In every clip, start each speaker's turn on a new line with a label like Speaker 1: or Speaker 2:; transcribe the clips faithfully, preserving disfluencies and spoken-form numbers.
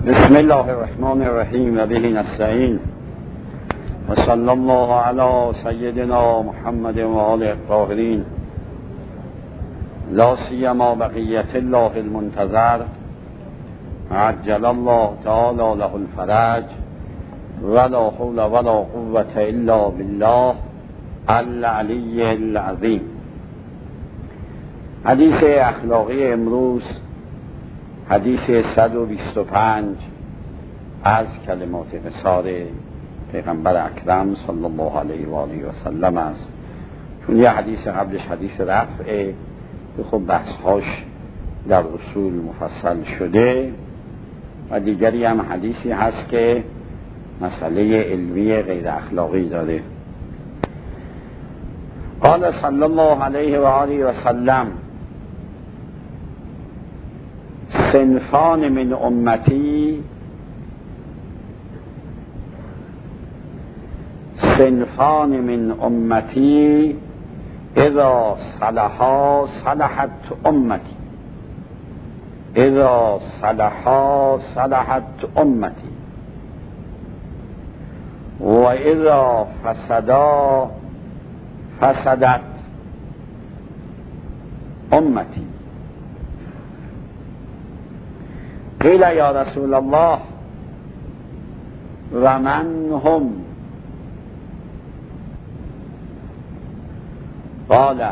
Speaker 1: بسم الله الرحمن الرحیم و به نستعین و صلی الله علی سیدنا محمد و آله الطاهرین لا سیما بقیت الله المنتظر عجل الله تعالی له الفرج ولا حول ولا قوة الا بالله العلی العظیم. حدیث اخلاقی امروز حدیث صد و بیست و پنج از کلمات قصار پیغمبر اکرم صلی الله علیه و آله و سلم است. چون یه حدیث قبلش حدیث رفعه که خب بحثهاش در اصول مفصل شده و دیگری هم حدیثی هست که مسئله علمی غیر اخلاقی داره. قال صلی الله علیه و آله و سلم صنفان من امتی صنفان من امتی اذا صلحا صلحت امتی اذا صلحا صلحت امتی و اذا فسدا فسدت امتی. قیل یا رسول الله و من هم؟ قال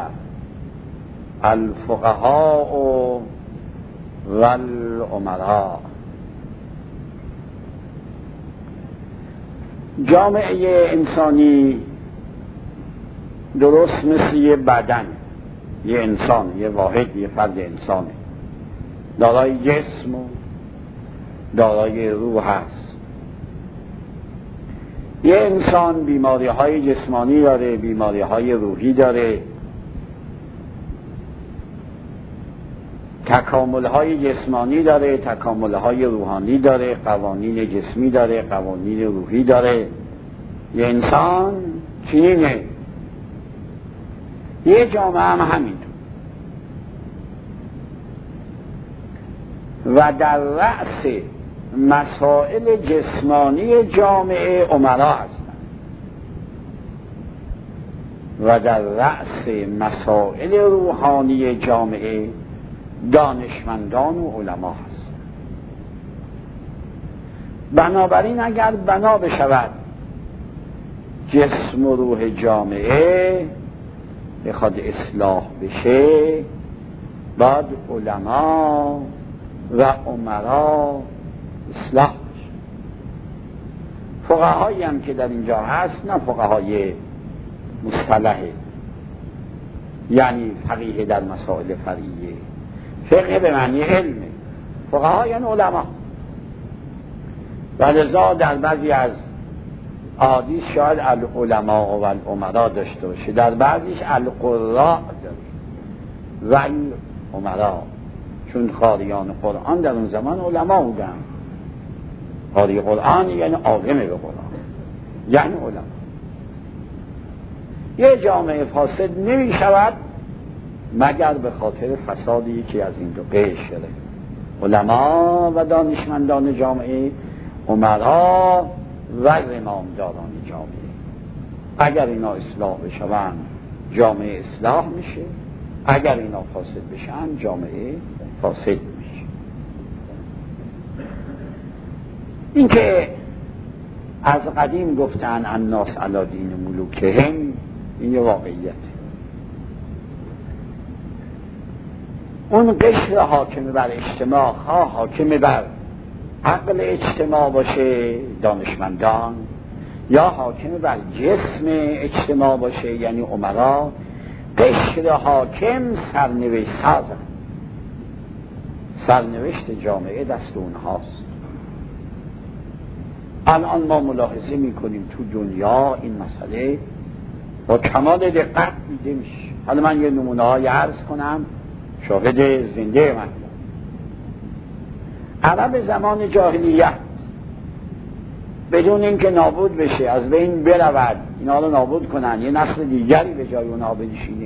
Speaker 1: الفقهاء والامراء. جامعه انسانی درست مثل یه بدن، یه انسان، یه واحد، یه فرد انسانه، دارای جسم و دارای روح هست. یه انسان بیماری های جسمانی داره، بیماری های روحی داره، تکامل های جسمانی داره، تکامل های روحانی داره، قوانین جسمی داره، قوانین روحی داره. یه انسان چنینه، یه جامعه هم همینطور. و در رأس مسائل جسمانی جامعه امرا هستند و در رأس مسائل روحانی جامعه دانشمندان و علما هستند. بنابراین اگر بنا بشود جسم و روح جامعه بخواد اصلاح بشه، باید علما و امرا اصلاح بشه. فقهایی هم که در اینجا هست نه فقهای مصطلحه، یعنی فقیه در مسائل فرعیه، فقه به معنی علمه، فقهای یعنی علما. و لذا در بعضی از احادیث شاید العلماء و الامرا داشته باشه، در بعضیش القراء داره و الامرا، چون قاریان قرآن در اون زمان علما بودن. قاری قرآن یعنی عالم به قرآن، یعنی علما. یه جامعه فاسد نمی شود مگر به خاطر فسادی یکی از این دو قشر، علما و دانشمندان جامعه، امرا و امامداران جامعه. اگر اینا اصلاح بشوند جامعه اصلاح میشه، اگر اینا فاسد بشن جامعه فاسد میشه. این که از قدیم گفتن الناس علی دین ملوکهم، این یه واقعیت. اون قشر حاکم بر اجتماع، ها حاکم بر عقل اجتماع باشه دانشمندان، یا حاکم بر جسم اجتماع باشه یعنی امرا، قشر حاکم سرنوشت سازن. سرنوشت جامعه دست اونهاست. الان ما ملاحظه میکنیم تو دنیا این مسئله با کمال دقت دیده میشه. حالا من یه نمونه های عرض کنم، شاهد زنده من. عرب زمان جاهلیت بدون اینکه نابود بشه، از بین برود، اینا رو نابود کنن، یه نسل دیگری به جای اونها بنشینه،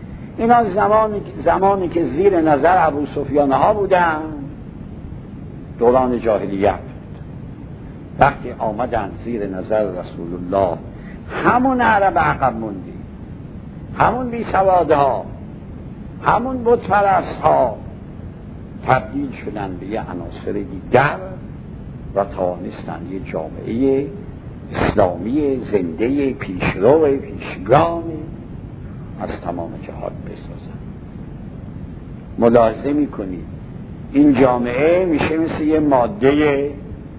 Speaker 1: اینا زمانی, زمانی که زیر نظر ابو سفیان ها بودن دوران جاهلیت وقتی آمدن زیر نظر رسول الله همون عرب عقب موندی، همون بی سوادها، همون بت پرست ها تبدیل شدن به یه عناصر دیگر و توانستن یه جامعه اسلامی زنده پیشرو پیشگام از تمام جهات بسازن. ملاحظه میکنید این جامعه میشه مثل یه ماده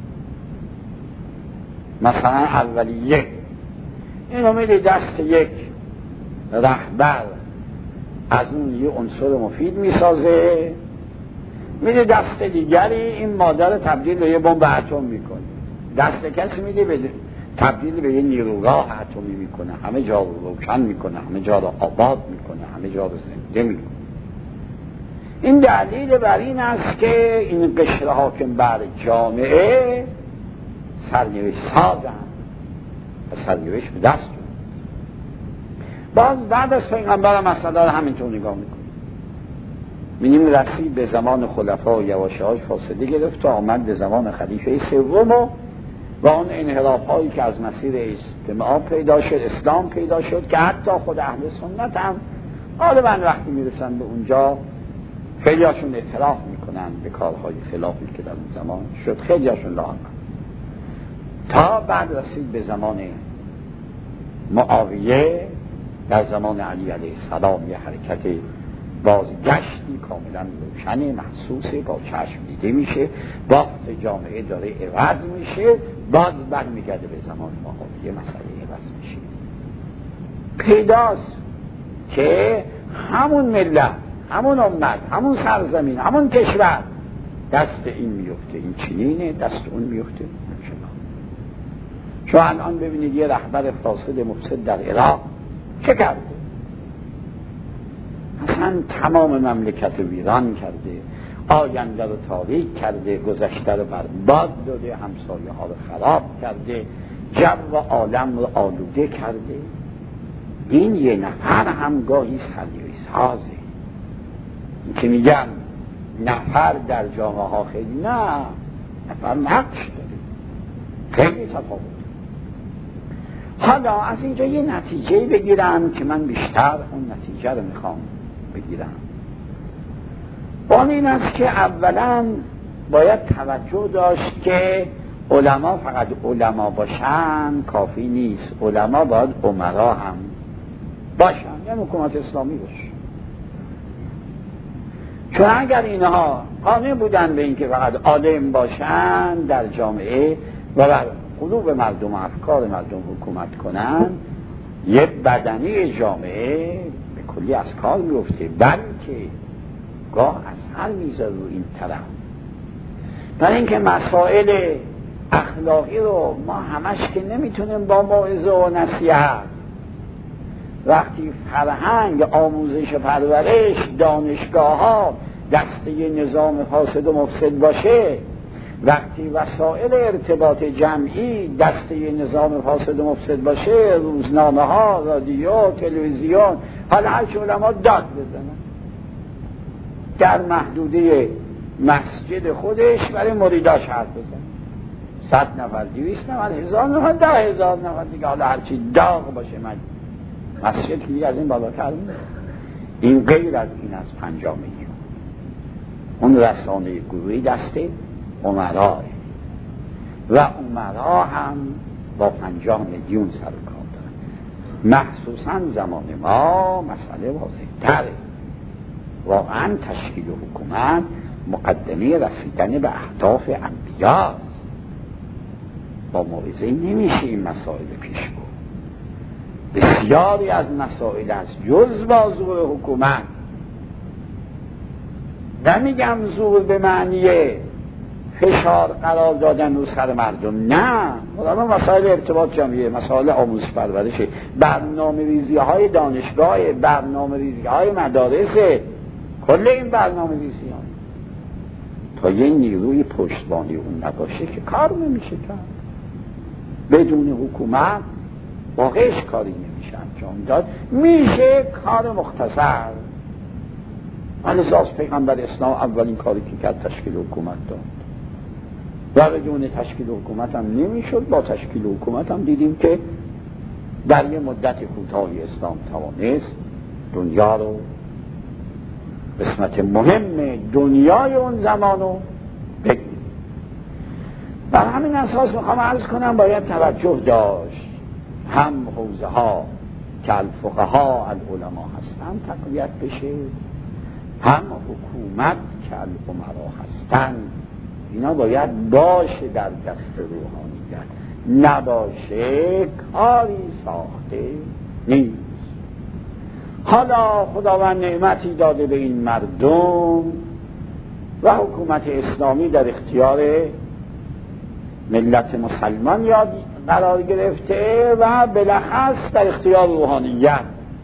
Speaker 1: مثلا اولیه، اینو میده دست یک رهبر، از اون یه عنصر مفید میسازه، میده دست دیگری این ماده رو تبدیل به یه بمب اتم میکنه، دست کسی میده به تبدیل به یه نیروگاه اتمی میکنه، همه جا رو روشن میکنه، همه جا رو آباد میکنه، همه جا رو زنده میکنه. این دلیل بر این است که این قشر حاکم بر جامعه سرنوشت سازن و سرنوشت به دست جون. باز بعد از پیغمبر مسئله رو همینطور نگاه میکنیم، می‌بینیم رسید به زمان خلفا و یواشه‌هاش فاصله گرفت و آمد به زمان خلیفه سوم و با اون انحراف هایی که از مسیر اجتماع پیدا شد، اسلام پیدا شد که حتی خود اهل سنت هم غالبا وقتی میرسن به اونجا خیلی هاشون اعتراف میکنن به کارهای خلافی که در اون زمان شد، خیلی هاشون لاغر تا بعد رسید به زمان معاویه. در زمان علی علیه السلام یه حرکت بازگشتی کاملا روشن محسوسه، با چشم دیده میشه، بافت جامعه داره عوض میشه، باز برمیگرده به زمان معاویه مسئله عوض میشه. پیداست که همون ملت، همون امت، همون سرزمین، همون کشور دست این میفته، این چنینه، دست اون میفته شما. شما الان ببینید یه رهبر فاسد مفسد در عراق چه کرده؟ اصلا تمام مملکت رو ویران کرده، آینده رو تاریک کرده، گذشته رو برباد داده، همسایه ها رو خراب کرده، جو و عالم رو آلوده کرده. این یه نفر هم گاهی سرنوشت سازه. این که میگن نفر در جامعه ها خیلی، نه، نفر نقش داره، خیلی تفاوت. حالا از اینجا یه نتیجه بگیرم که من بیشتر اون نتیجه رو میخوام بگیرم. اون این است که اولا باید توجه داشت که علما فقط علما باشن کافی نیست، علما باید امرا هم باشن، یعنی حکومت اسلامی باشه. چون اگر اینها قانع بودن به اینکه فقط عالم باشن در جامعه و بر قلوب مردم و افکار مردم حکومت کنن، یه بدنی جامعه به کلی از کار میفته، بلکه گاه از هر میذاره رو این طرف. برای اینکه مسائل اخلاقی رو ما همش که نمیتونیم با موعظه و نصیحت، وقتی فرهنگ، آموزش و پرورش، دانشگاه ها دسته نظام فاسد و مفسد باشه، وقتی وسایل ارتباط جمعی دسته نظام فاسد و مفسد باشه، روزنامه ها، رادیو، تلویزیون، حالا هر چه علما داد بزنن در محدوده مسجد خودش برای مریداش حرف بزن، صد نفر، دویست نفر، هزار نفر، ده هزار نفر دیگه، حالا هرچی داغ باشه من مسجد که دیگه از این بالاتر میره. این غیر از این از پنجامگی اون رسانه گروهی دسته امراه و امراه هم با پنجاه میلیون سر کار دارن. مخصوصا زمان ما مسئله واضح تره، واقعا تشکیل حکومت مقدمه رسیدن به اهداف انبیاست. با موعظه نمیشه این مسائل پیش برد. بسیاری از مسائل است جز با زور حکومت، نمیگم زور به معنی فشار قرار دادن رو سر مردم، نه، مثلا مسائل ارتباط جمعیه، مسائل آموزش پرورش، برنامه ریزی های دانشگاه، برنامه ریزی های مدارس، کل این برنامه ریزی ها تا یه نیروی پشتبانی اون نباشه که کار نمیشه کرد. بدون حکومت واقعش کاری نمیشه انجام داد، میشه کار مختصر. من از پیغمبر اسلام اولین کاری که کرد تشکیل حکومت داد. و بدون تشکیل حکومت هم نمیشد. با تشکیل حکومت هم دیدیم که در یه مدت کوتاهی اسلام توانست دنیا رو، قسمت مهم دنیای اون زمانو بگیریم. بر همین اساس میخوام عرض کنم باید توجه داشت هم حوزه ها که الفقها العلماء هستن تقویت بشه، هم حکومت که الامرا هستن اینا باید باشه در دست روحانیت، نباشه کاری ساخته نیست. حالا خداوند نعمتی داده به این مردم و حکومت اسلامی در اختیار ملت مسلمان یاد قرار گرفته و بالاخص در اختیار روحانیت.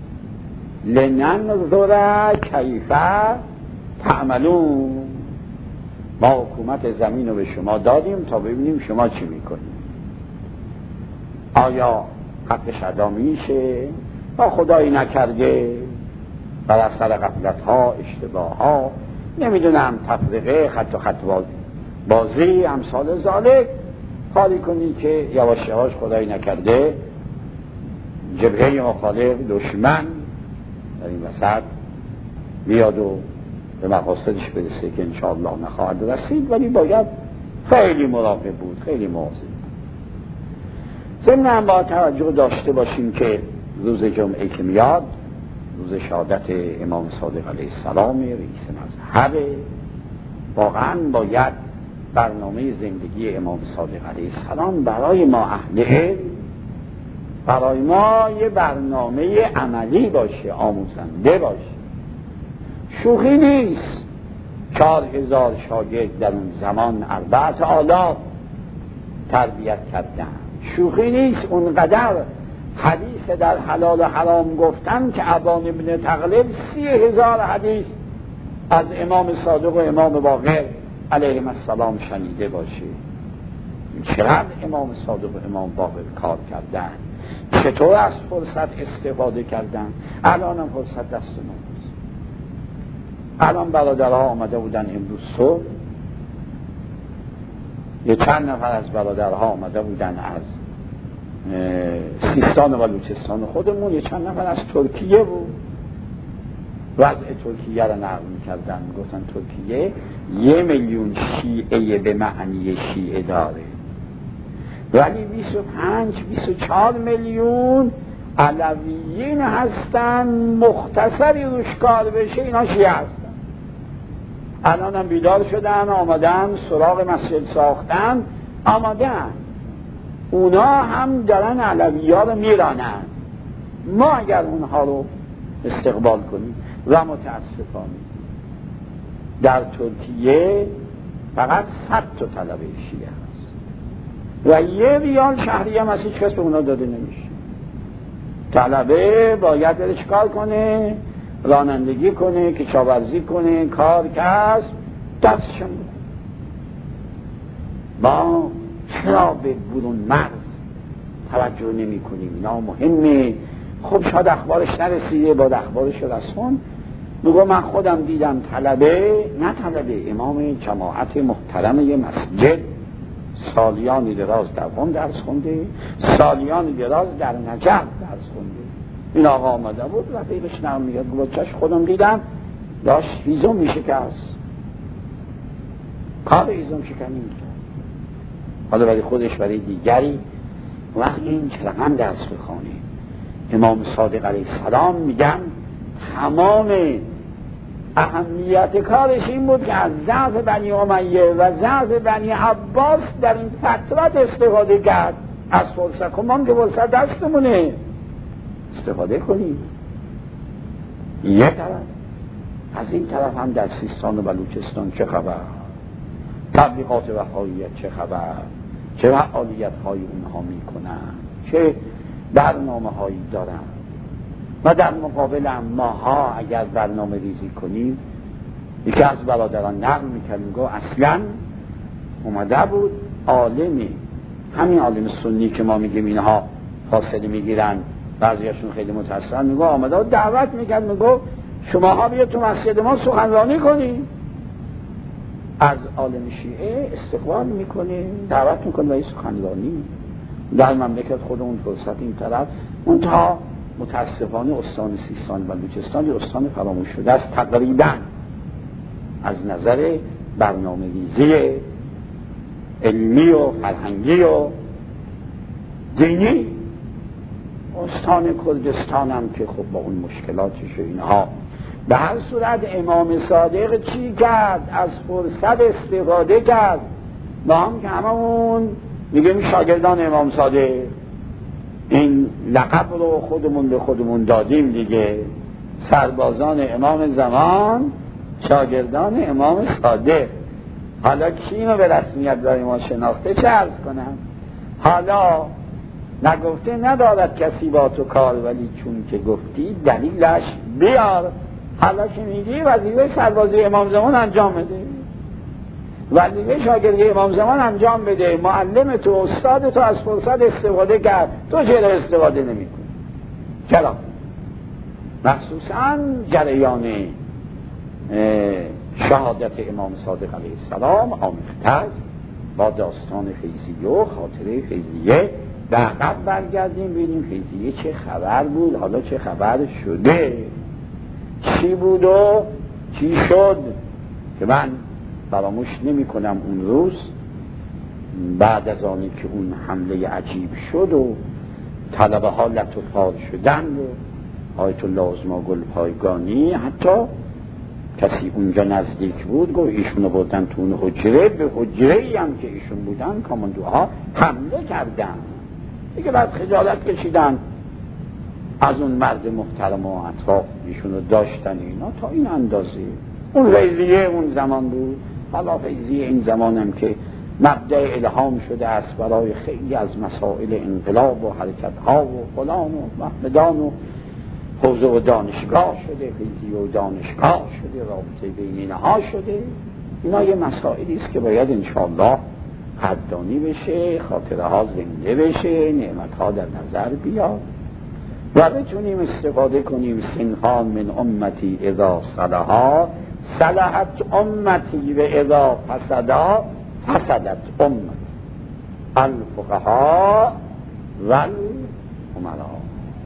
Speaker 1: لننظر کیف تعملون، ما حکومت زمین رو به شما دادیم تا ببینیم شما چی میکنید. آیا حقش ادا میشه با خدایی نکرده بر اثر غفلت ها، اشتباه ها، نمیدونم تفرقه، خط و خط بازی، امثال ذالک، خالی کنی که یواش یواش خدایی نکرده جبهه مخالف دشمن در این وسط بیاد و به مقاصدش برسه که انشاءالله نخواهد رسید. ولی باید خیلی مراقب بود، خیلی مواظب. ضمن هم با توجه داشته باشیم که روز جمعه که میاد روز شهادت امام صادق علیه السلام رئیس مذهب، واقعا باید برنامه زندگی امام صادق علیه السلام برای ما اهل علم، برای ما یه برنامه عملی باشه، آموزنده باشه. شوخی نیست چهار هزار شاگرد در اون زمان اربعت آلاف تربیت کردن. شوخی نیست اونقدر حدیث در حلال و حرام گفتن که ابان ابن تغلب سی هزار حدیث از امام صادق و امام باقر علیهم السلام شنیده باشه. چقدر امام صادق و امام باقر کار کردن، چطور از فرصت استفاده کردن. الان هم فرصت دست ماست. الان برادرها آمده بودن امروز صبح، یه چند نفر از برادرها آمده بودن از سیستان و بلوچستان خودمون، یه چند نفر از ترکیه بود. وضع ترکیه رو نقل می‌کردن، گفتن ترکیه یه میلیون شیعه به معنی شیعه داره، ولی بیست و پنج بیست و چهار میلیون علویین هستن. مختصری روش کار بشه اینا شیعه هستن. الان هم بیدار شدن، آمدن سراغ مسجد ساختن، آمدن اونا هم دارن علوی ها رو میرانن. ما اگر اونها رو استقبال کنیم و متاسفانه در ترکیه فقط صد تا طلبه شیعه هست و یه ریال شهری هم از هیچ کس به اونا داده نمیشه. طلبه باید بره چیکار کنه؟ رانندگی کنه، کشاورزی کنه، کار کسب دستشون بده. ما چرا به برون مرز توجه نمی کنیم؟ اینا مهمه. خب شاید اخبارش نرسیده، با اخبارش رسون. میگو من خودم دیدم طلبه، نه طلبه، امام جماعت محترم یه مسجد، سالیانی دراز در قم درس خونده، سالیانی دراز در نجف درس خونده. این آقا آمده بود و پیلش نرم میگه گوچش خودم دیدم داشت هیزم میشه که هست کار هیزم شکنی میکرد. حالا برای خودش برای دیگری وقت این چه رقم درس بخونه. امام صادق علیه السلام میگن تمام اهمیت کارش این بود که از ضعف بنی امیه و ضعف بنی عباس در این فترت استفاده کرد. از فرصت کمان که فرصت دستمونه استفاده کنیم. یک طرف از این طرف هم در سیستان و بلوچستان چه خبر؟ تبلیغات وفاییت چه خبر؟ چه فعالیت های اونها میکنن؟ چه برنامه هایی دارن؟ و در مقابل ماها اگر برنامه ریزی کنیم، یکی از برادران نقل میکرد میگو اصلا اومده بود عالمی، همین عالم سنی که ما میگیم اینها فاصله میگیرن، بعضیاشون خیلی متاسفن، میگو آمده بود دعوت میکرد، میگو شماها بیا تو مسجد ما سخنرانی کنی. از عالم شیعه استقبال میکنه، دعوت میکنه برای سخنرانی در مملکت خودمون. فرصت این طرف منتها متاسفانه استان سیستان و بلوچستان استان فراموش شده است تقریبا از نظر برنامه ریزی علمی و فرهنگی و دینی. استان کردستان هم که خب با اون مشکلاتش و اینها. به هر صورت امام صادق چی کرد؟ از فرصت استفاده کرد. با هم که هممون میگیم شاگردان امام صادق، این لقب رو خودمون به خودمون دادیم دیگه، سربازان امام زمان، شاگردان امام صادق. حالا کی اینو به رسمیت برای ما شناخته چه عرض کنم؟ حالا نگفته ندارد کسی با تو کار، ولی چون که گفتی دلیلش بیار. حالا که میگی وظیفه سربازی امام زمان انجام بده، وظیفه شاگردی امام زمان انجام بده. معلم تو استاد تو از فرصت استفاده کرد، تو چرا استفاده نمی کنی؟ چرا؟ مخصوصا جریان شهادت امام صادق علیه السلام آمیخته با داستان فیضیه و خاطره فیضیه. به عقب برگردیم ببینیم فیضیه چه خبر بود، حالا چه خبر شده، چی بود و چی شد، که من فراموش نمی کنم اون روز بعد از آنی که اون حمله عجیب شد و طلبه ها لطفار شدن و آیت الله عظما گلپایگانی، حتی کسی اونجا نزدیک بود گفت ایشونو بردن تو اون حجره، به حجره ای هم که ایشون بودن کاماندوها حمله کردن دیگه. بعد خجالت کشیدن از اون مرد محترم و اطراف ایشونو داشتن اینا تا این اندازه. اون فیضیه اون زمان بود. حالا فیضیه این زمان هم که مبدأ الهام شده است برای خیلی از مسائل انقلاب و حرکت ها و فلان و محمدان و حوزه و دانشگاه شده، فیضیه و دانشگاه شده، رابطه بین اینها شده. اینا یه مسائلی است که باید انشاءالله قدردانی بشه، خاطره ها زنده بشه، نعمت ها در نظر بیاد و بتونیم استفاده کنیم. سنهان من امتی اذا صلحا صلحت امتی و اذا فسدا فسدت امتی، الفقها و الامراء.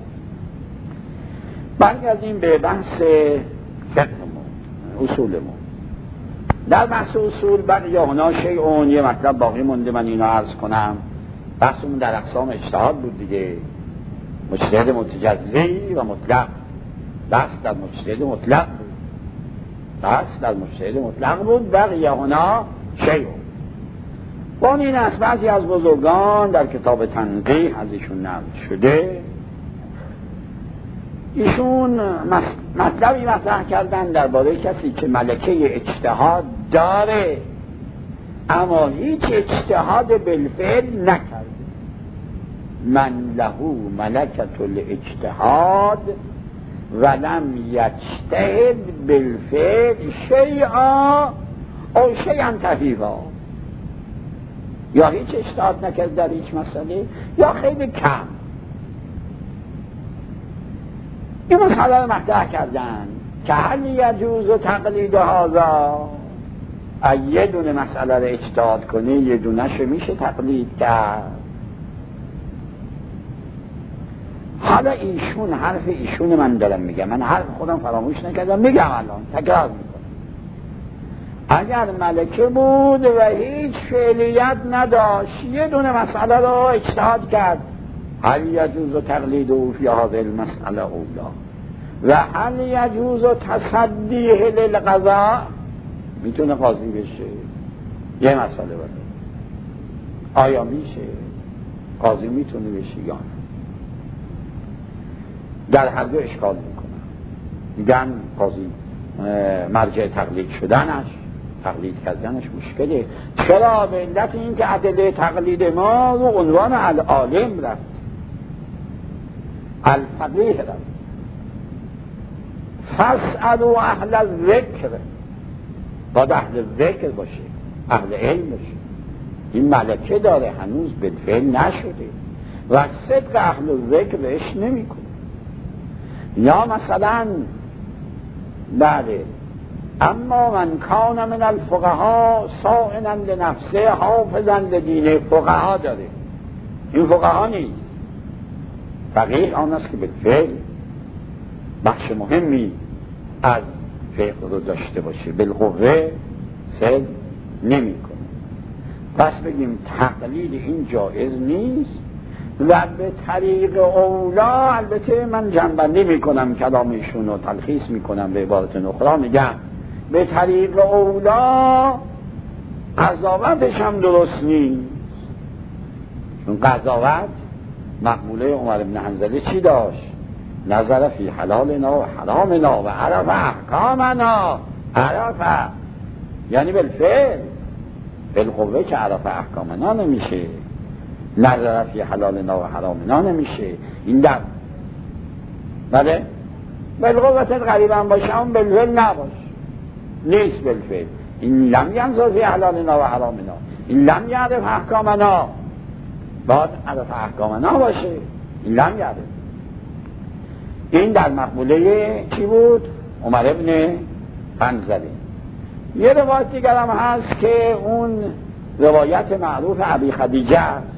Speaker 1: برگردیم به بحث فقهمون، اصولمون. در بحث اصول بقیانا شیعون، یه مطلب باقی مونده من اینو عرض کنم. بحثمون در اقسام اجتهاد بود دیگه، مجتهد متجزی و مطلق. بحث در مجتهد مطلق بود، بحث در مجتهد مطلق بود. بقیانا شیعون. با این است بعضی از بزرگان در کتاب تنقیح از ایشون نقل شده، ایشون مطلبی مطرح کردن درباره کسی که ملکه اجتهاد داره اما هیچ اجتهاد بالفعل نکرده. من له ملکة الاجتهاد ولم یجتهد بالفعل شیئا او شیئا طفیفا، یا هیچ اجتهاد نکرد در هیچ مسئله یا خیلی کم. این مسئله رو مطرح کردن که هل یجوز تقلید هذا، یه دونه مسئله رو اجتهاد کنه یه دونه‌شو میشه تقلید کرد. حالا ایشون حرف ایشون من دارم میگم، من حرف خودم فراموش نکردم، میگم الان تکرار میکنم. اگر ملکه بود و هیچ فعلیت نداشت یه دونه مسئله رو اجتهاد کرد، هل یجوز تقلید او فی هذه المسئله اولا و هل یجوز تصدیه للقضاء، میتونه قاضی بشه. یه مسئله بده آیا میشه قاضی میتونه بشه یا نه؟ در هر دو اشکال میکنن، میگن قاضی مرجع تقلید شدنش، تقلید کردنش مشکله. چرا؟ به علت این که ادله تقلید ما رو عنوان العالم رفت، الفقیه رفت. فاسألوا اهل الذکر، باید اهل ذکر باشه، اهل علم باشه. این ملکه داره هنوز بالفعل نشده و صدق اهل الذکر بهش نمی کنه. یا مثلا بله اما من کان من الفقها صائنا لنفسه حافظا لدینه. فقها داره، این فقها نیست. فقیه آن است که بالفعل بخش مهمی از فقه رو داشته باشه، بالقوه سد نمی کنه. پس بگیم تقلید این جایز نیست و به طریق اولا، البته من جنبندی می کنم کلامشون رو تلخیص می کنم به عبارت اخرى، میگم به طریق اولا قضاوتش هم درست نیست، چون قضاوت مقبوله عمر بن حنظله چی داشت؟ نظر فی حلالنا و حرامنا و عرف احکامنا. عرف یعنی بالفعل، بالقوه که عرف احکامنا نمیشه، نظر فی حلالنا و حرامنا نمیشه. این در بله بالقوت غریبا باشه، اون بالفعل نباشه، نیست بالفعل. این لم ینظر فی حلالنا و حرامنا، این لم یعرف احکامنا، باید عرف احکامنا باشه، این لم یعرف. این در مقبوله چی بود؟ عمر ابن حنظله. یه روایت دیگر هم هست که اون روایت معروف ابی خدیجه است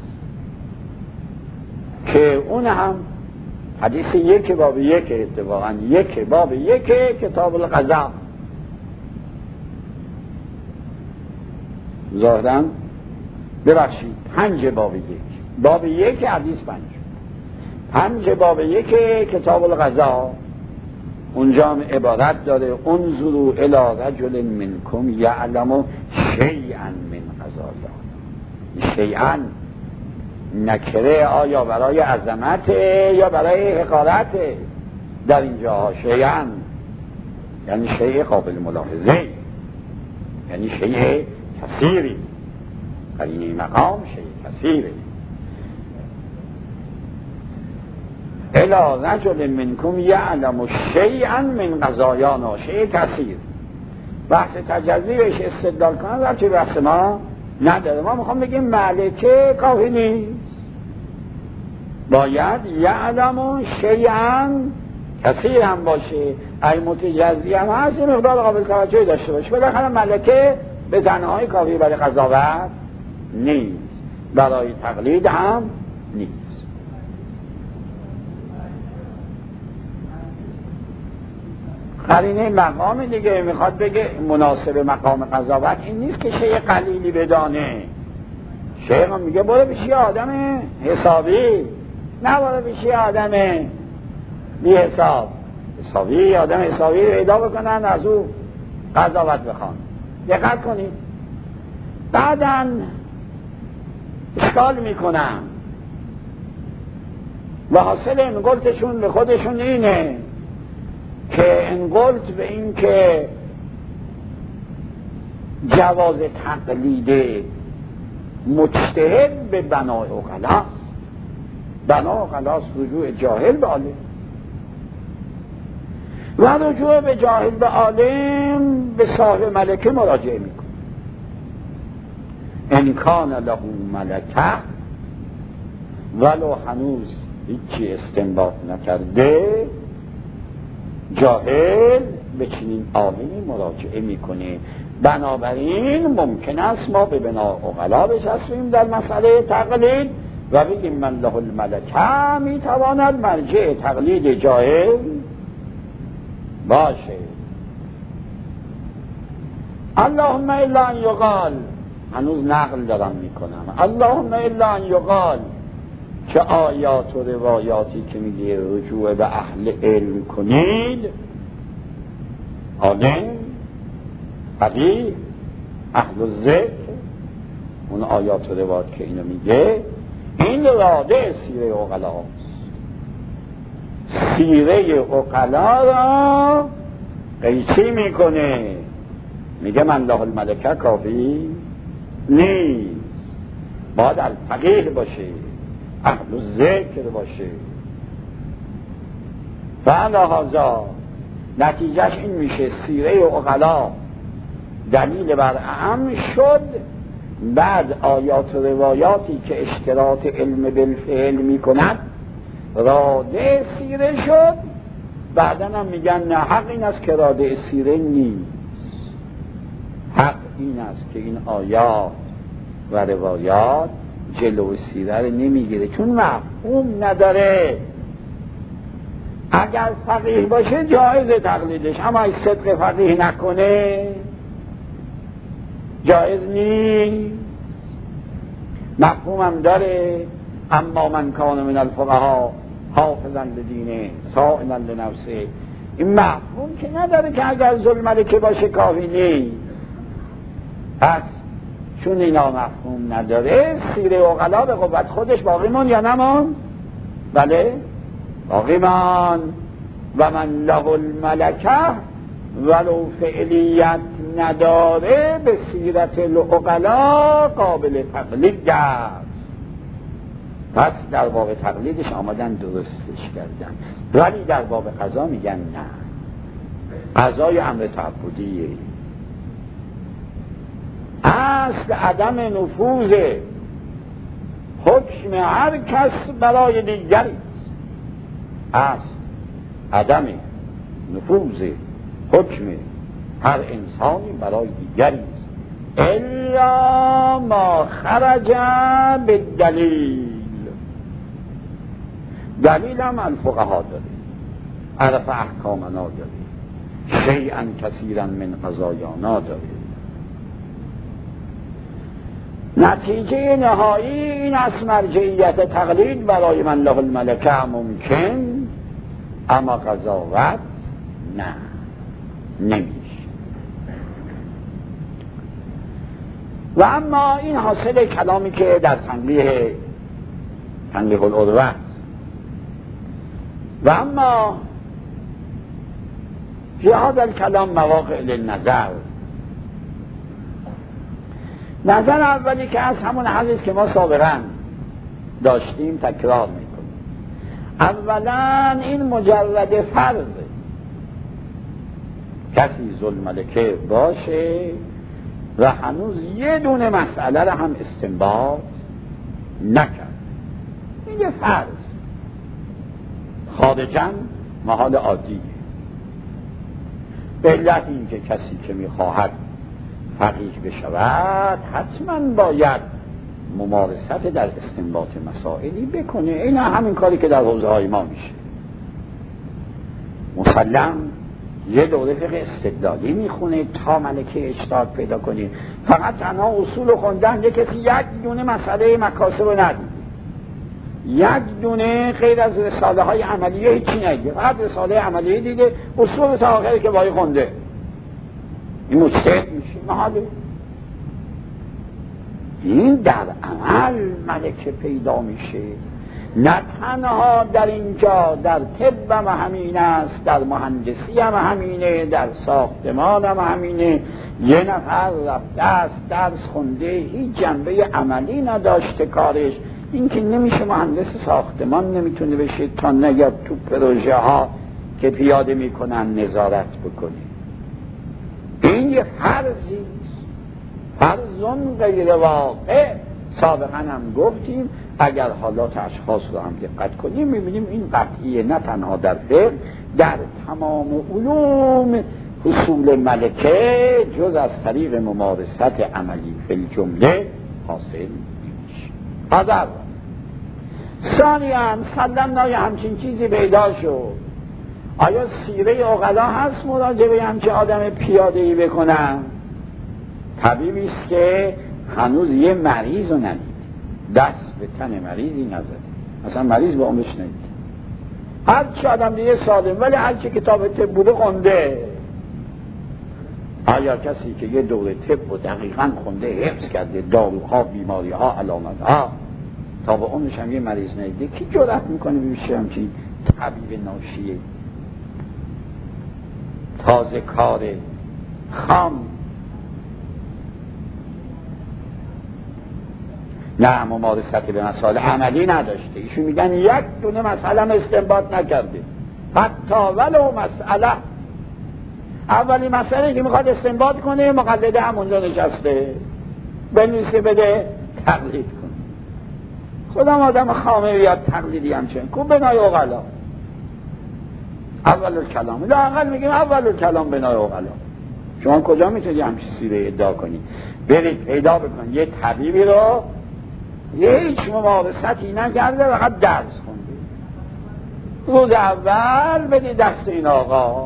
Speaker 1: که اون هم حدیث یک باب یک، اتفاقا یک باب یک کتاب القضا، ظاهرا ببخشید پنج باب یک، باب یک حدیث پنج پنج باب یک کتاب القضا. اونجا هم عبارت داره انظروا الی رجل منکم یعلم شیئا من قضایا. شیئا نکره آیا برای عظمت یا برای حقارت؟ در اینجا شیئا یعنی شیء قابل ملاحظه، یعنی شیء کثیری، قرینه مقام شیء کثیری. الی رجل منکم یعلم شیئا من قضایانا، شیء کثیر. بحث تجزی بهش استدلال کنن ربطی بحث ما نداره. ما میخوام بگیم ملکه کافی نیست، باید یعلم شیئا کثیر هم باشه. ای متجزی هم هست، این مقدار قابل توجهی داشته باشه. بالاخره ملکه به تنهایی کافی برای قضاوت نیست، برای تقلید هم نیست. قرینه مقام دیگه میخواد بگه مناسب مقام قضاوت این نیست که شیء قلیلی بدانه. شیخ هم میگه برو بشی آدم حسابی، نه برو بشی آدم بی حساب. حسابی آدم حسابی رو پیدا بکنن، از او قضاوت بخوان. دقت کنید، بعداً اشکال میکنن و حاصل انقلتشون به خودشون اینه که انقلت به این که جواز تقلید مجتهد به بنای عقلاست. بنا عقلاست رجوع جاهل به عالم، و رجوع به جاهل به عالم به صاحب ملکه مراجعه میکنه. ان کان له ملکه، ولو هنوز هیچی استنباط نکرده، جاهل به چنین عالمی مراجعه میکنه. بنابراین ممکن است ما به بنا عقلا بچسبیم در مسئله تقلید و بگیم من له الملکه میتواند مرجع تقلید جاهل باشه. اللهم الا ان یقال، هنوز نقل دارم میکنم، اللهم الا ان یقال که آیات و روایاتی که میگه رجوع به اهل علم کنید، عالم، فقیه، اهل الذکر، اون آیات و روایات که اینو میگه، این راده سیره عقلاست. سیره عقلا را قیچی میکنه، میگه من له الملکه کافی نیست، باید الفقیه باشه، اهل الذکر باشه. فلهذا نتیجهش این میشه سیره عقلا دلیل بر اعم شد. بعد آیات و روایاتی که اشتراط علم بالفعل میکند راده سیره شد. بعدن هم میگن نه، حق این است که راده سیره نیست. حق این است که این آیات و روایات جلو سیره رو نمیگیره، چون مفهوم نداره. اگر فقیه باشه جایز تقلیدش، اما اگه صدق فقیه نکنه جایز نیست. مفهومم داره. اما من کان من الفقها حافظا لدینه صائما لنفسه، این مفهوم که نداره که اگر ذوالملکه باشه کافی نیست. پس چون اینا مفهوم نداره، سیره عقلا به قوت خودش باقی مون یا نمون؟ بله باقی مون. و من له الملکه ولو فعلیت نداره به سیرت العقلا قابل تقلید است. پس در باب تقلیدش آمدن درستش کردن، ولی در باب قضا میگن نه، قضای امر تعبدیه. اصل عدم نفوذ حکم هر کس برای دیگری، اصل عدم نفوذ حکم هر انسانی برای دیگری است، الا ما خرج به دلیل. دلیل هم الفقها داره، عرف احکامنا داره، شیئا کثیرا من قضایانا داره. نتیجه نهایی این است مرجعیت تقلید برای من له الملکه ممکن، اما قضاوت نه، نمیشه. و اما این حاصل کلامی که در تنبیه تنبیه العروه است. و اما فی هذا الکلام مواقع للنظر. نظر اولی که از همون حدیث که ما سابقا داشتیم تکرار میکنیم. اولا این مجرد فرض کسی ذوالملکه باشه و هنوز یه دونه مسئله را هم استنباط نکرد، این یه فرض خارجاً محال عادیه. به علت این که کسی که میخواهد فقیه بشود حتما باید ممارست در استنباط مسائلی بکنه. این همین کاری که در حوزه های ما میشه. مسلم یه دوره فقه استدلالی میخونه تا ملکه اجتهاد پیدا کنه. فقط تنها اصول خوندن، یه کسی یک دونه مسئله مکاسب رو ندید، یک دونه غیر از رساله های عملیه هیچی ندید، فقط رساله عملیه دیده، اصول تا آخری که باید خونده، این مجتهد میشه محاله. این در عمل ملکه پیدا میشه. نه تنها در اینجا، در طب هم همین است، در مهندسی هم همینه، در ساختمان هم همینه. یه نفر رفته است درس خونده، هیچ جنبه عملی نداشته کارش، این که نمیشه مهندس ساختمان نمیتونه بشه تا نگه تو پروژه ها که پیاده میکنن نظارت بکنه. این یه فرضی است، فرضون غیر واقع. سابقا هم گفتیم اگر حالات اشخاص رو هم دقت کنیم میبینیم این قطعیه، نه تنها در فقه، در تمام علوم حصول ملکه جز از طریق ممارست عملی فی الجمله حاصل نمیشه. حاضر ثانیاً سلمنا یه همچین چیزی پیدا شد، آیا سیره عقلا هست مراجعه به همچین آدم پیاده‌ای بکنن؟ طبیبی است که هنوز یه مریض رو ندید، دست به تن مریضی نزده، اصلا مریض به عمرش ندید، هر چی آدم دیگه سالم، ولی هر چی کتاب طب بوده خونده. آیا کسی که یه دوره طب و دقیقاً خونده، حفظ کرده داروها، بیماریها، علامتها، تا به عمرش هم یه مریض ندیده، کی جرأت میکنه بشه همچین طبیب ناشیه تازه کار خام؟ نه، ممارست به مسائل عملی نداشته. ایشون میگن یک دونه مسئله استنباط نکرده، حتی ولو مسئله. اولی مسئله که میخواد استنباط کنه مقلده همونجا نشسته، بنویسه بده تقلید کنه. خودم آدم خامه بیاد تقلیدی همچنین کو بنای عقلا. اول الکلام لااقل میگیم اول الکلام بنای عقلا. شما کجا میتونید همچین سیره ادعا کنید؟ برید پیدا بکنید یه طبیبی رو هیچ ممارستی نکرده فقط درس خونده، روز اول بدید دست این آقا،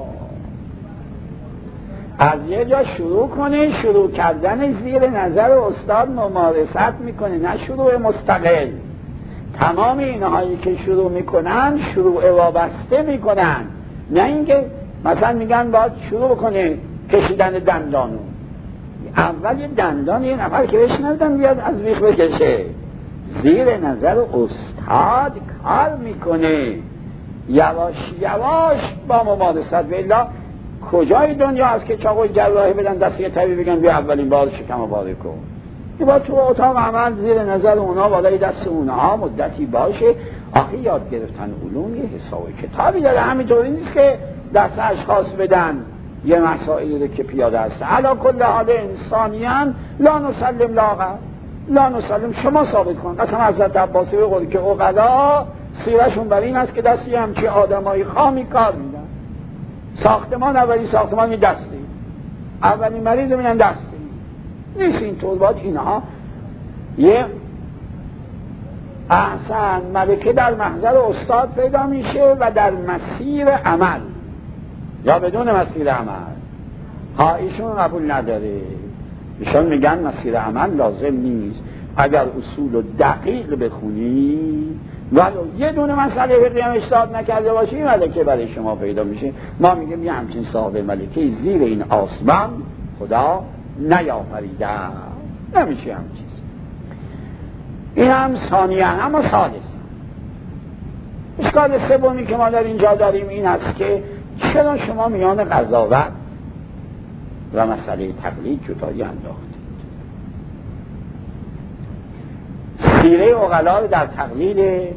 Speaker 1: از یه جا شروع کنه. شروع کردن زیر نظر استاد ممارست میکنه، نه شروع مستقل. تمام اینهایی که شروع میکنن شروع وابسته میکنن، نه اینکه مثلا میگن باید شروع کنه کشیدن دندانو. اول یه دندان یه نفر که بهش نمیدن بیاد از بیخ بکشه، زیر نظر استاد کار میکنه، یواش یواش با ممارست. بلا کجای دنیا هست که چاقوی جراحی بدن دست یه طبیب بگن بیا اولین بار شکم رو باره کن؟ این با تو اتاق عمل زیر نظر اونا بالای دست اونها مدتی باشه. آخه یاد گرفتن علوم یه حساب کتابی داره، همینطوری نیست که دست اشخاص بدن یه مسائلی رو که پیاده است. علا کل حال انسانیان لا نسلم لاغر لا نسلم. شما ثابت کن قسم حضرت عباسی به قولی که عقلا سیرشون بر این است که دستی همچی آدمای خامی کار میدن. ساختمان اولی ساختمان می دستی، اولی مریض میدن دستی، نیست اینطور. باید اینها یه احسن ملکه در محضر استاد پیدا میشه و در مسیر عمل یا بدون مسیر عمل. ها ایشون قبول نداره، ایشون میگن مسیر عمل لازم نیست. اگر اصول دقیق بخونی ولو یه دونه مسئله فقهی هم اجتهاد نکرده باشی ملکه برای شما پیدا میشه. ما میگیم یه همچین صاحب ملکه زیر این آسمان خدا نیافریده، نمیشه هم چیز. این هم ثانیه. اما ثالث اشکال سومی که ما در اینجا داریم این است که چرا شما میان قضاوت و مسئله تقلید جدایی انداختید؟ سیره عقلا رو در تقلید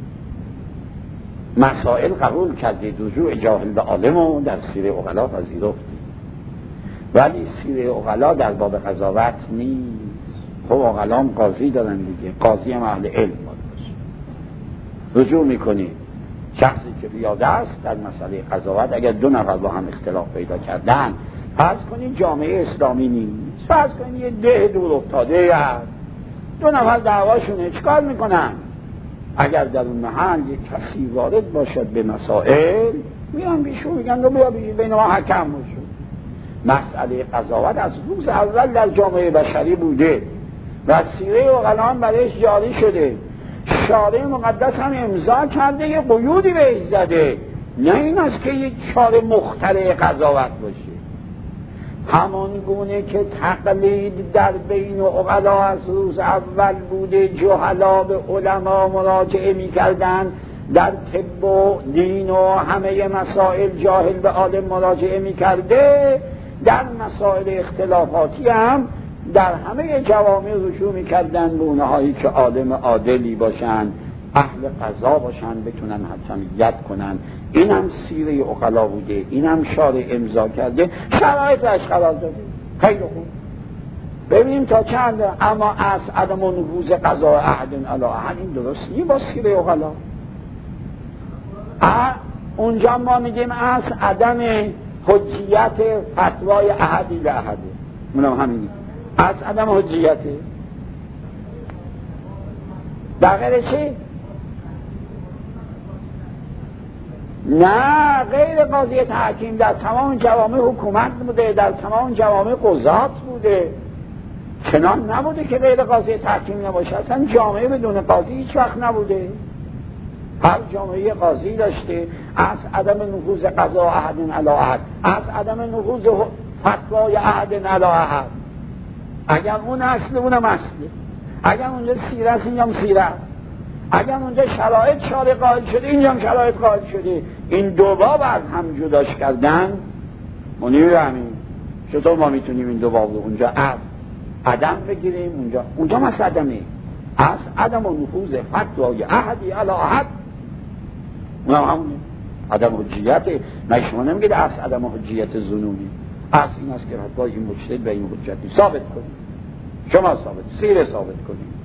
Speaker 1: مسائل قبول کردید، رجوع جاهل به عالم رو در سیره عقلا پذیرفتید، ولی سیره عقلا در باب قضاوت نیست. خب عقلا هم قاضی دارن دیگه، قاضی هم اهل علم باشه. رجوع میکنید شخصی که بیاده است در مسئله قضاوت، اگر دو نفر با هم اختلاف پیدا کردن، فرض کنید جامعه اسلامی نیست، فرض کنید یه ده دور افتاده است، دو نفر دعواشونه، چیکار میکنن؟ اگر در اون محل یک کسی وارد باشد به مسائل، میان بیشون میگن دو بیا بین ما حکم باشون. مسئله قضاوت از روز اول در جامعه بشری بوده و سیره عقلا برایش جاری شده، شارع مقدس هم امضا کرده، یه قیودی بهش زده. نه این است که یک شارع مخترع قضاوت باشه. همان گونه که تقلید در بین عقلا از روز اول بوده، جهلا به علما مراجعه می کردن، در طب و دین و همه مسائل جاهل به عالم مراجعه می کرده، در مسائل اختلافاتی هم در همه جوامع رجوع می کردن به اونهایی که عالم عادلی باشن، اهل قضا باشن، بتونن حکمیت کنن. این هم سیره عقلا بوده، این هم شارع امضا کرده، شرایط اش قرار داده. خیلی خوب، ببینیم تا چند. اما از عدم نفوذ قضا احد علی احد این درست نیست با سیره عقلا. اونجا ما میگیم از عدم حجیت فتوای احدی به احده، اونم همینی از عدم حجیته. در غیر چی؟ نه، غیر قاضی تحکیم در تمام جوامع حکومت بوده، در تمام جوامع قضات بوده. چنان نبوده که غیر قاضی تحکیم نباشه. اصلا جامعه بدون قاضی هیچ وقت نبوده، هر جامعه قاضی داشته. از عدم نفوذ قضا احد علی احد، از عدم نفوذ فتوای احد علی احد. اگر اون اصل اونم اصله، اگر اونجا سیره است اینجا سیره است، اگر اونجا شرایط شارع قائل شده اینجا هم شرایط قائل شده. این دو باب از هم جداش کردن منیر همین. چطور ما میتونیم این دو باب رو اونجا از عدم بگیریم، اونجا اونجا مست عدمه، از عدم و نفوذ فتوای احدی علی احد، اون هم همونه عدم حجیت. مگه شما نمیگید از عدم حجیت ظنونی؟ از این است که فتوای این مجتهد و این حجتی ثابت کنید، شما ثابت سیره ثابت کنید.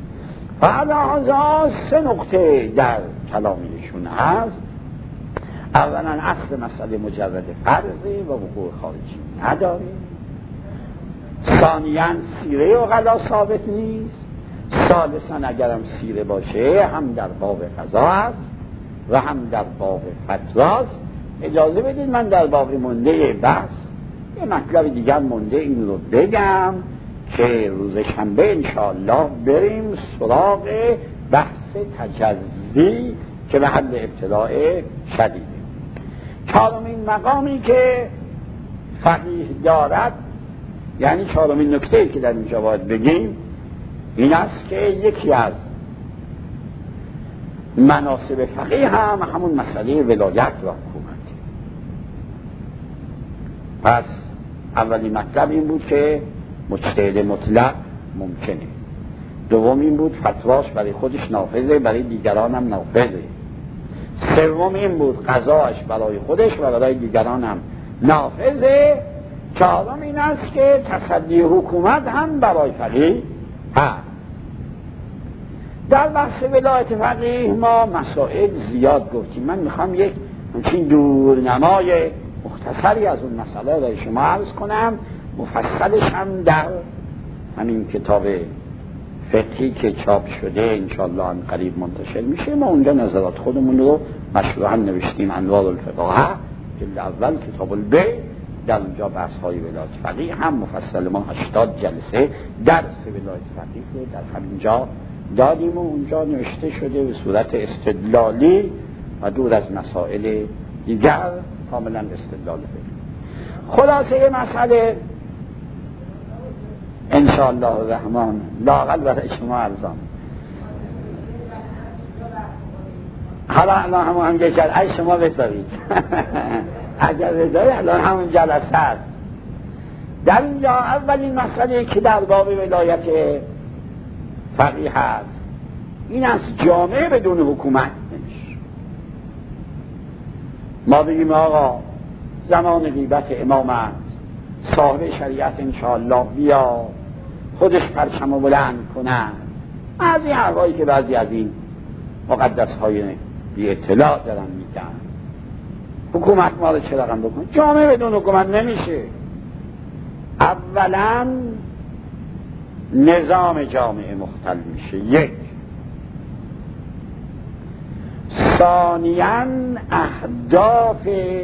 Speaker 1: فعلا سه نقطه در کلامیشون هست. اولا اصل مسئله مجرد فرضی و وقوع خارجی نداره. ثانیاً سیره عقلا ثابت نیست. ثالثاً اگرم سیره باشه هم در باب قضا است و هم در باب فتواست. اجازه بدید من در باقی مونده بحث یه مطلب دیگر مونده این رو بگم که روز شنبه انشاءالله بریم سراغ بحث تجزی که به حد ابتداء شدیده. چهارمین مقامی که فقیه دارد، یعنی چهارمین نکته‌ای که در اینجا باید بگیم این است که یکی از مناصب فقیه هم همون مسئله ولایت و حکومت. پس اولین مطلب این بود که مجتهد مطلق ممکنه. دوم این بود فتواش برای خودش نافذه، برای دیگران هم نافذه. سوم این بود قضاش برای خودش و برای دیگران هم نافذه. چهارم این است که تصدی حکومت هم برای فقیه هست. در بحث ولایت فقیه ما مسائل زیاد گفتیم. من میخوام یک همچین دورنمای مختصری از اون مسئله را شما عرض کنم، مفصلش هم در همین کتاب فقهی که چاپ شده انشاءالله هم قریب منتشر میشه. ما اونجا نظرات خودمون رو مشروعا نوشتیم، انوار الفقاهه جلد اول کتاب البیع، در اونجا بحث های ولایت فقیه هم مفصل ما هشتاد جلسه درس ولایت فقیه رو در همینجا دادیم و اونجا نوشته شده به صورت استدلالی و دور از مسائل دیگر، کاملا استدلال فقهی. خلاصه مسئله انشاءالله الرحمن لااقل برای شما ارزان. حالا الان همون هم گشت ای شما بسارید اگر رضایی الان همون جلسه هست. در اینجا اولین مسئله که در باب ولایت فقیه هست این است جامعه بدون حکومت نمیشه. ما بگیم آقا زمان غیبت امام است، صاحب شریعت انشاءالله بیا خودش پرچم رو بلند کنه، از این حرفایی که بعضی از این مقدس های بی اطلاع دارن میگن حکومت ما رو چه رقم بکن. جامعه بدون حکومت نمیشه. اولا نظام جامعه مختل میشه، یک. ثانیاً اهداف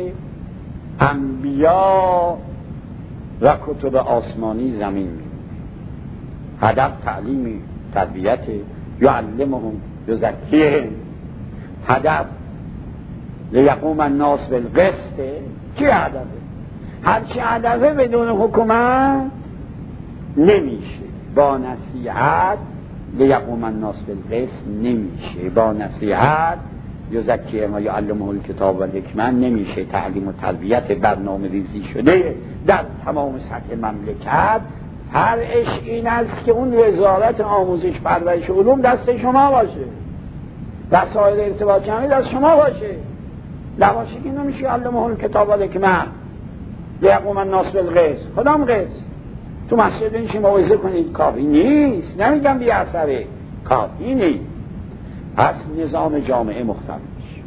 Speaker 1: انبیا و کتب آسمانی زمین میشه. هدف تعلیمی، تربیت، یعلمهم یزکیهم. هدف لیقوم الناس بالقسط. چی هدفه؟ هرچی هدفه بدون حکومت نمیشه. با نصیحت لیقوم الناس بالقسط نمیشه. با نصیحت یزکیهم و یعلمهم الکتاب و الحکمه نمیشه. تعلیم و تربیت برنامه ریزی شده در تمام سطح مملکت. هر اش این است که اون وزارت آموزش پرورش علوم دست شما باشه، وسایل ارتباط جمعی دست شما باشه. نباشه که نمیشه یعلمهم الکتاب و الحکمه لیقوم الناس بالقسط. کدام قسط؟ تو مسجد این موعظه کنید کافی نیست. نمیگم بی اثره، کافی نیست. پس نظام جامعه مختلف میشه.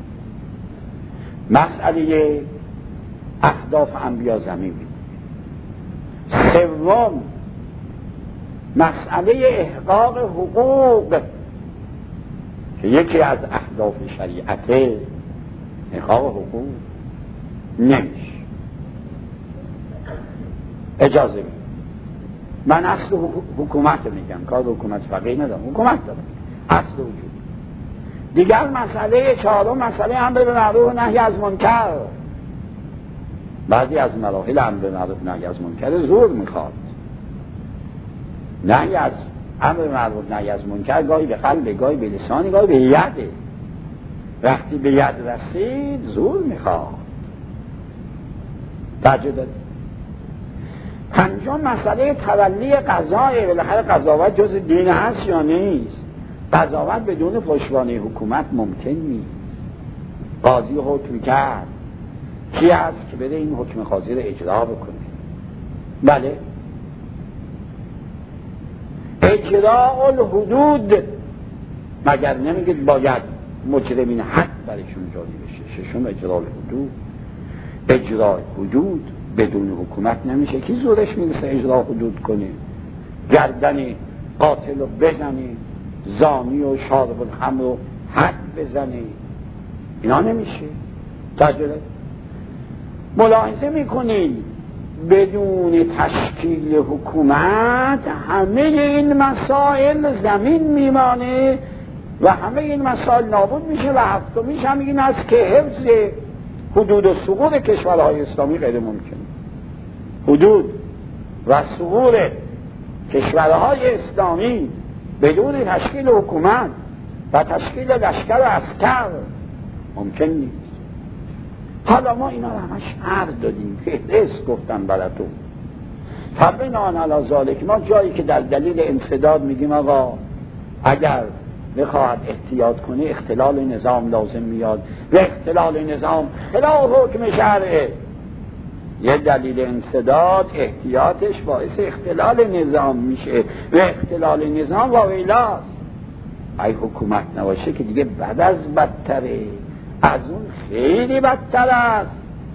Speaker 1: مسئله اهداف انبیا زمین میشه. سوم مسئله احقاق حقوق که یکی از اهداف شریعت احقاق حقوق نمیشه. اجازه می من اصل حکومت میگم، کار حکومت فقیه ندارم، حکومت دارم اصل وجود. دیگر مسئله چهارم مسئله امر به معروف و نهی از منکر. بعضی از مراحل امر به معروف و نهی از منکر زور میخواد. نهی از امر به معروف نهی از منکر گاهی به قلب، گاهی به لسان، گاهی به یده. وقتی به ید رسید زور میخواد. توجه دارید؟ پنجم مسئله تولی قضایه. بالاخره قضاوت جز دین هست یا نیست؟ قضاوت بدون پشتوانه حکومت ممکن نیست. قاضی حکم کرد، کی هست که بده این حکم قاضی رو اجرا بکنه؟ بله، اجراء الحدود. مگر نمیگید باید مجرمین حد برشون جاری بشه؟ ششم اجراء الحدود. اجراء حدود بدون حکومت نمیشه که زورش میرسه اجرا حدود کنه، گردن قاتل رو بزنه، زانی و شارب الخمر رو حد بزنه، اینا نمیشه. تجربه ملاحظه میکنید بدون تشکیل حکومت همه این مسائل زمین میمانه و همه این مسائل نابود میشه و هفتمیش هم این است که حفظ حدود و ثغور کشورهای اسلامی غیر ممکنه. حدود و ثغور کشورهای اسلامی بدون تشکیل حکومت و تشکیل لشکر و عسکر ممکن نیست. حالا ما اینا رو همش عرض دادیم، فهرست گفتم براتون. فبناء علی ذالک ما جایی که در دلیل انسداد میگیم آقا اگر بخواهد احتیاط کنه اختلال نظام لازم میاد و اختلال نظام خلاف حکم شرعه، یه دلیل انسداد احتیاطش باعث اختلال نظام میشه و اختلال نظام واویلاست. ای حکومت نباشه که دیگه بد از بدتره، از اون خیلی بدتر است.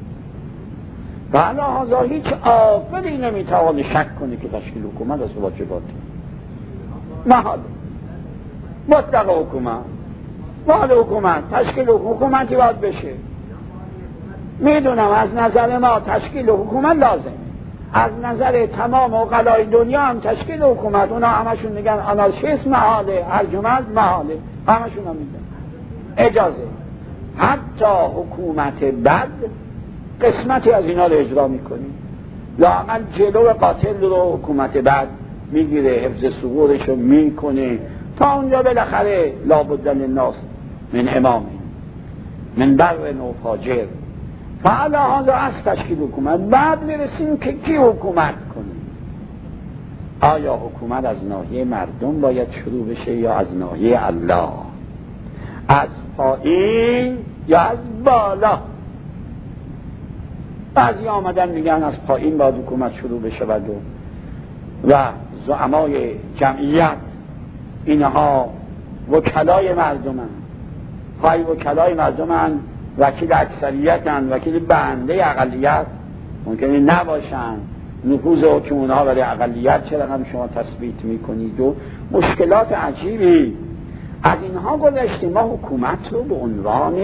Speaker 1: بلحاظا هیچ عاقلی نمیتوانه شک کنه که تشکیل حکومت از واجباته محال مطلق حکومت محال حکومت تشکیل حکومتی باید بشه. میدونم از نظر ما تشکیل حکومت لازمه، از نظر تمام عقلای دنیا هم تشکیل حکومت، اونا همشون میگن آنارشیسم محاله، ارجمند محاله، همشون هم میگن اجازه. حتی حکومت بد قسمتی از اینا رو اجرا میکنی، لااقل جلو قاتل رو حکومت بد میگیره، حفظ ثغورش رو میکنه تا اونجا بالاخره لابد للناس من امام من بر و فاجر. فعلا هذا از تشکیل حکومت بعد میرسیم که کی حکومت کنه. آیا حکومت از ناحیه مردم باید شروع بشه یا از ناحیه الله، از پایین یا از بالا؟ بعضی آمدن میگن از پایین باید حکومت شروع بشه و و زعمای جمعیت اینها وکلای مردم هن. خواهی وکلای مردم هن، وکیل اکثریت هن، وکیل بنده اقلیت ممکنه نباشن، نفوذ حکم اونها برای اقلیت چه رقم شما تثبیت میکنید و مشکلات عجیبی از اینها گذشتیم. ما حکومت رو به عنوان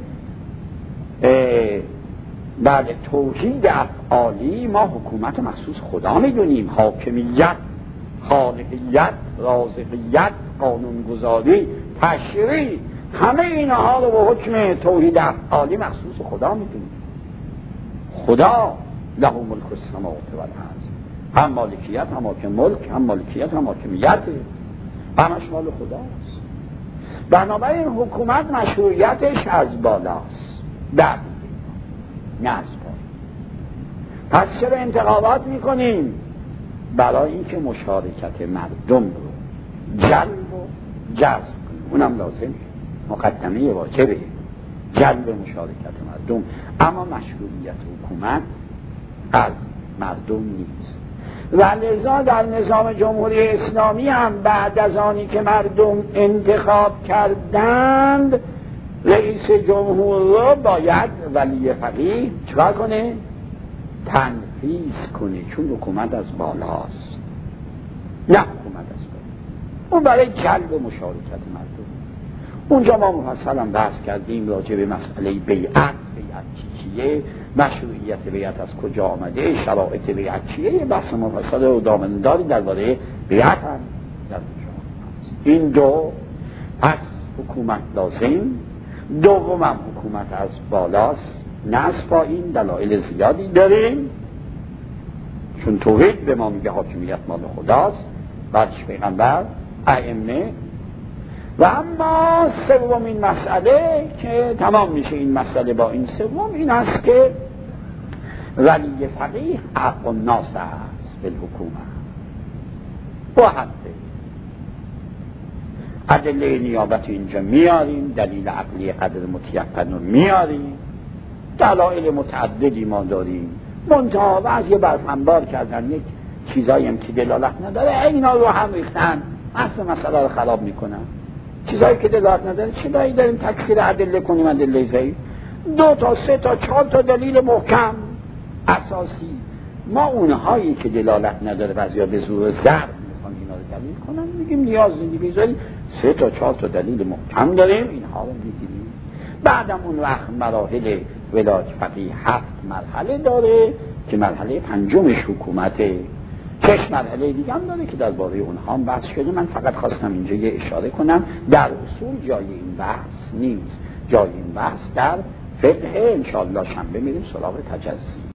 Speaker 1: بعد توحید افعالی ما حکومت مخصوص خدا میدونیم، حاکمیت، خالقیت، رازقیت، قانونگذاری، تشریع، همه اینها رو به حکم توحید افعالی مخصوص خدا میدونیم. خدا له ملک السماوات والارض، هم مالکیت هم حاکم ملک، هم مالکیت هم حاکمیت، همش مال خداست. بنابراین حکومت مشروعیتش از بالاست، بعد نه از پایین. پس چرا انتخابات میکنیم؟ برای اینکه مشارکت مردم رو جلب و جذب کنیم، اونم لازمه، مقدمه واجبه جلب مشارکت مردم. اما مشروعیت حکومت از مردم نیست و لذا در نظام جمهوری اسلامی هم بعد از آنی که مردم انتخاب کردند رئیس جمهور رو باید ولی فقیه چکار کنه؟ تنفیذ کنه، چون حکومت از بالاست نه حکومت از بالا. اون برای جلب مشارکت مردم. اونجا ما مفصلا بحث کردیم راجع به مسئله بیعت، بیعت چیه، مشروعیت بیعت از کجا آمده، شرایط بیعت چیه، یه بحث مفصل و دامنداری درباره بیعت هم در اونجا. این دو از حکومت لازم، دومم حکومت از بالاست نه از پایین. دلایل زیادی داریم، چون توحید به ما میگه حاکمیت مال خداست، بعدش پیغمبر، ائمه. و اما سومین مسئله که تمام میشه این مسئله با این سوم، این است که ولی فقیه حق الناس است بالحکومت و حده. ادله نیابت اینجا میاریم، دلیل عقلی قدر متیقن رو میاریم، دلایل متعددی ما داریم. منتها بعضی برفنبار کردن یک چیزایی هم که دلالت نداره اینا رو هم ریختن، اصل مسئله رو خراب میکنن. چیزایی که دلالت نداره چه دایی داریم تکثیر ادله کنیم؟ ادله ضعیف، دو تا سه تا چهار تا دلیل محکم اساسی. ما اونهایی که دلالت نداره بعضیا به زور زر میخوان اینا رو دلیل کنن، میگیم نیاز نیست بذارید سه تا چهار تا دلیل محکم داریم اینها رو میگیریم. بعدم اون وقت مراحل ولایت فقیه هفت مرحله داره که مرحله پنجمش حکومته. شش مرحله دیگه هم داره که درباره اونها هم بحث شده. من فقط خواستم اینجا یه اشاره کنم، در اصول جای این بحث نیست، جای این بحث در فقه. انشاءالله شنبه میریم سراغ تجزی.